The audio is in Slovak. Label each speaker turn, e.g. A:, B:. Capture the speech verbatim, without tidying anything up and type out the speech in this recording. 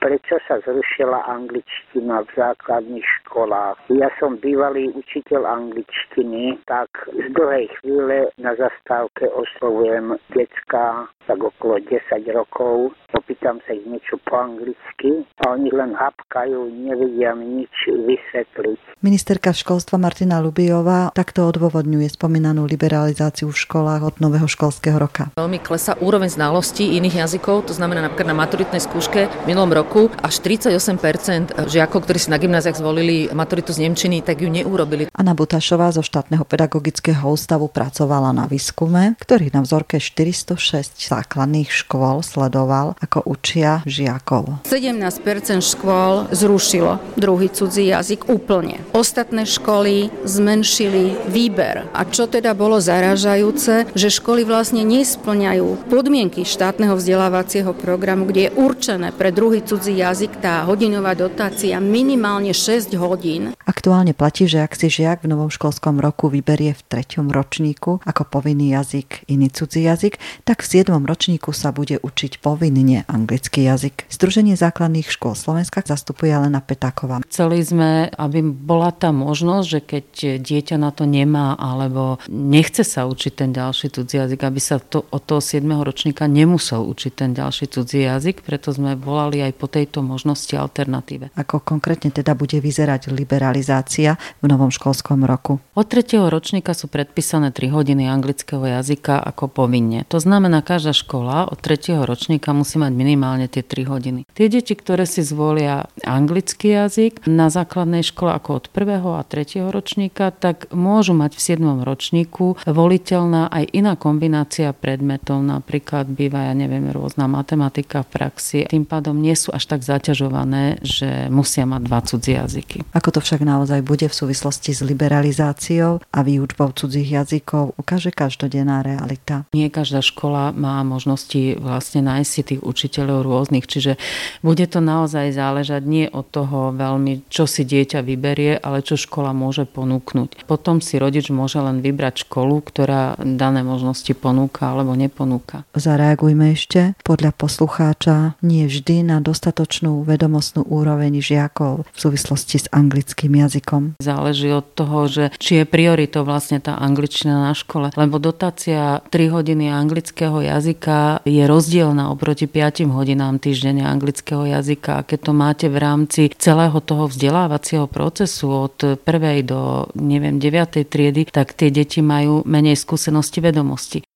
A: prečo sa zrušila angličtina v základných školách. Ja som bývalý učiteľ angličtiny, tak z dlhej chvíle na zastávke oslovujem decka tak okolo desať rokov. Opýtam sa ich niečo po anglicky a oni len hapkajú, nevedia mi nič vysvetliť.
B: Ministerka školstva Martina Lubijová takto odôvodňuje spomínanú liberalizáciu v školách od nového školského roka.
C: Veľmi klesá úroveň znalostí iných jazykov, to znamená napríklad na maturitnej skúške v minulom roku až tridsaťosem percent žiakov, ktorí si na gymnáziách zvolili maturitu z nemčiny, tak ju neurobili.
B: Anna Butašová zo štátneho pedagogického ústavu pracovala na výskume, ktorý na vzorke štyristošesť základných škôl sledoval, ako učia žiakov.
D: sedemnásť percent škôl zrušilo druhý cudzí jazyk úplne. Ostatné školy zmenšili výber. A čo teda bolo zarážajúce, že školy vlastne nespĺňajú podmienky štátneho vzdelávacieho programu, kde je určené pre druhý cudzí jazyk tá hodinová dotácia minimálne šesť hodín.
B: Aktuálne platí, že ak si žiak v novom školskom roku vyberie v treťom ročníku ako povinný jazyk iný cudzí jazyk, tak v siedmom ročníku sa bude učiť povinne anglický jazyk. Združenie základných škôl Slovenska zastupuje Elena Petáková.
E: Chceli sme, aby bola tá možnosť, že keď dieťa na to nemá alebo nechce sa učiť ten ďalší cudzí jazyk, aby sa to od toho siedmeho ročníka nemusel učiť ten ďalší cudzí jazyk, preto sme volali aj po tejto možnosti alternatíve.
B: Ako konkrétne teda bude vyzerať liberalizácia v novom školskom roku?
E: Od tretieho ročníka sú predpísané tri hodiny anglického jazyka ako povinne. To znamená, každá škola od tretieho ročníka musí mať minimálne tie tri hodiny. Tie deti, ktoré si zvolia anglický jazyk na základnej škole ako od prvého a tretieho ročníka, tak môžu mať v siedmom ročníku voliteľná aj iná kombinácia predmetov, napríklad býva, ja neviem, rôzna matematika v praxi. Tým pádom nie sú až tak zaťažované, že musia mať dva cudzie jazyky.
B: Ako to však naozaj bude v súvislosti s liberalizáciou a výučbou cudzích jazykov, ukáže každodenná realita.
E: Nie každá škola má možnosti vlastne nájsť si tých učiteľov rôznych, čiže bude to naozaj záležať nie od toho veľmi, čo si dieťa vyberie, ale čo škola môže ponúknuť. Potom si rodič môže len vybrať školu, ktorá dané možnosti ponúka alebo neponúka.
B: Zareagujme ešte. Podľa poslucháča nie vždy na dostatočnú vedomostnú úroveň žiakov v súvislosti s anglickým jazykom.
E: Záleží od toho, že či je prioritou vlastne tá angličtina na škole, lebo dotácia tri hodiny anglického jazyka je rozdielna oproti piatim hodinám týždenne anglického jazyka. A keď to máte v rámci celého toho vzdelávacieho procesu od prvej do neviem deviatej triedy, tak tie deti majú menej skúsenosti, vedomosti.